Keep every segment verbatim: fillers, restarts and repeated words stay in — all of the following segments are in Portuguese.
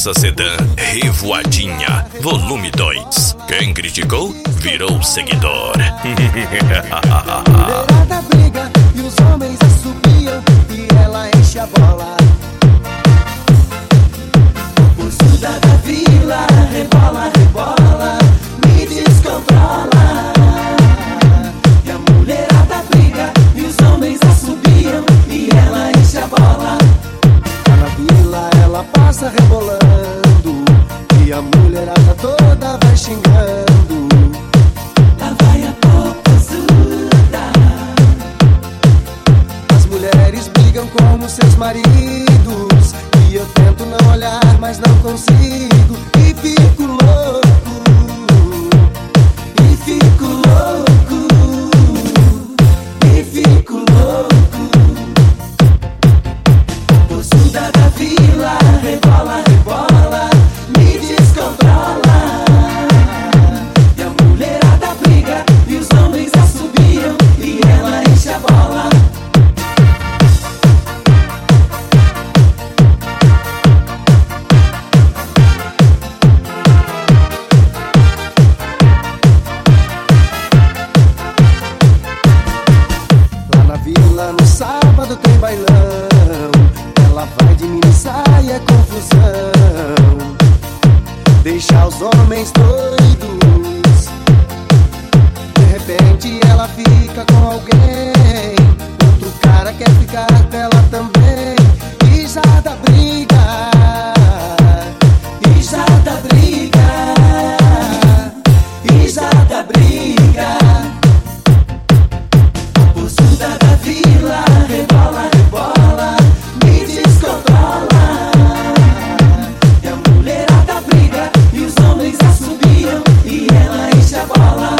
Versa Sedã Revoadinha, volume dois. Quem criticou, virou seguidor. Mulherada briga e os homens assobiam e ela enche a bola. O surda da vila rebola, rebola, me descontrola. E a mulherada briga e os homens assobiam e ela enche a bola. Lá na vila ela passa rebolando e a mulherada toda vai xingando. Lá vai a popozuda. As mulheres brigam como seus maridos e eu tento não olhar, mas não consigo. E fico louco, e fico louco, e fico louco. Popozuda da vila rebola, rebola, me descontrola. E a mulherada briga e os homens assobiam e ela enche a bola. Lá na vila no sábado tem bailão, ela vai de mini saia, confusão, deixa os homens doidos. De repente ela fica com alguém, outro cara quer ficar dela também. E já dá briga, e já dá briga, e já dá briga. Popozuda da vila rebola, rebola, me descontrola. E a mulherada briga e os homens assobiam e ela enche a bola.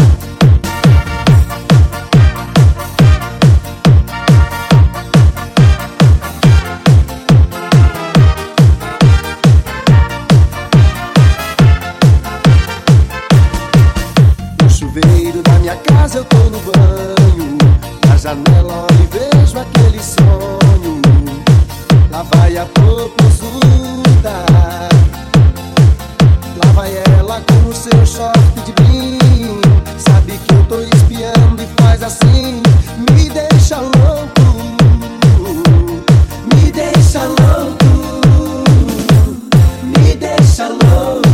No chuveiro da minha casa eu tô no banho, na janela olho e vejo aquele sonho. Lá vai a popozuda, lá vai ela com o seu short de brim. Sabe que eu tô espiando e faz assim, me deixa louco, me deixa louco, me deixa louco.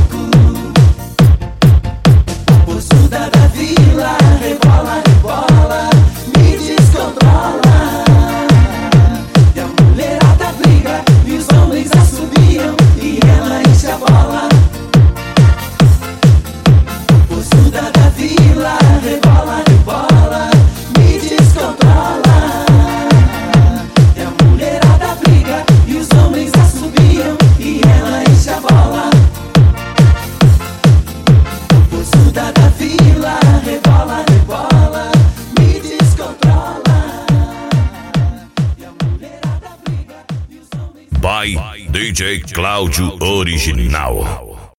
Popozuda da vila rebola, rebola, me descontrola. E a mulherada briga e os homens assobiam e ela enche a bola. Popozuda da vila rebola, rebola, me descontrola. E a mulherada briga e os homens assobiam e ela enche a bola. Popozuda da vila rebola, rebola, me descontrola. E a mulherada briga e os homens... By D J Cláudio Original.